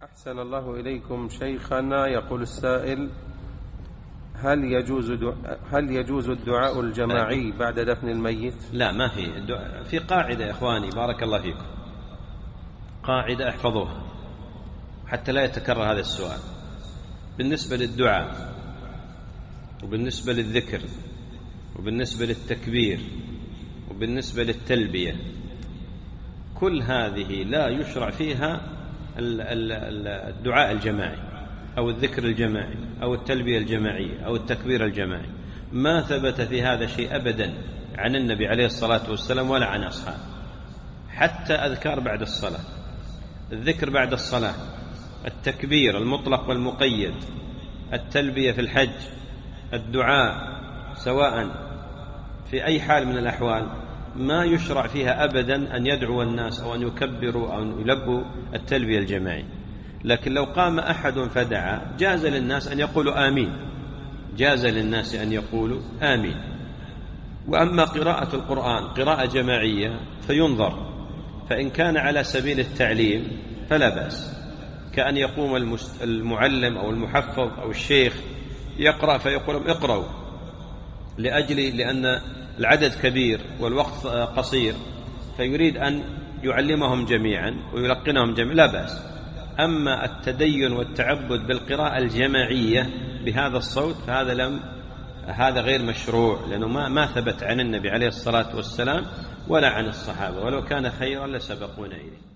أحسن الله إليكم شيخنا. يقول السائل: هل يجوز الدعاء الجماعي بعد دفن الميت؟ لا، ما في قاعدة يا إخواني، بارك الله فيكم، قاعدة احفظوها حتى لا يتكرر هذا السؤال. بالنسبة للدعاء وبالنسبة للذكر وبالنسبة للتكبير وبالنسبة للتلبية، كل هذه لا يشرع فيها الدعاء الجماعي أو الذكر الجماعي أو التلبية الجماعية أو التكبير الجماعي. ما ثبت في هذا شيء أبدا عن النبي عليه الصلاة والسلام ولا عن أصحابه. حتى أذكار بعد الصلاة، الذكر بعد الصلاة، التكبير المطلق والمقيد، التلبية في الحج، الدعاء سواء في أي حال من الأحوال، ما يشرع فيها أبدا أن يدعو الناس أو أن يكبروا أو أن يلبوا التلبية الجماعي. لكن لو قام أحد فدعا جاز للناس أن يقولوا آمين، جاز للناس أن يقولوا آمين. وأما قراءة القرآن قراءة جماعية فينظر، فإن كان على سبيل التعليم فلا بأس، كأن يقوم المعلم أو المحفظ أو الشيخ يقرأ فيقول اقرأوا، لأن العدد كبير والوقت قصير، فيريد أن يعلمهم جميعا ويلقنهم جميعا، لا بأس. أما التدين والتعبد بالقراءة الجماعية بهذا الصوت هذا غير مشروع، لأنه ما ثبت عن النبي عليه الصلاة والسلام ولا عن الصحابة، ولو كان خيرا لسبقونا إليه.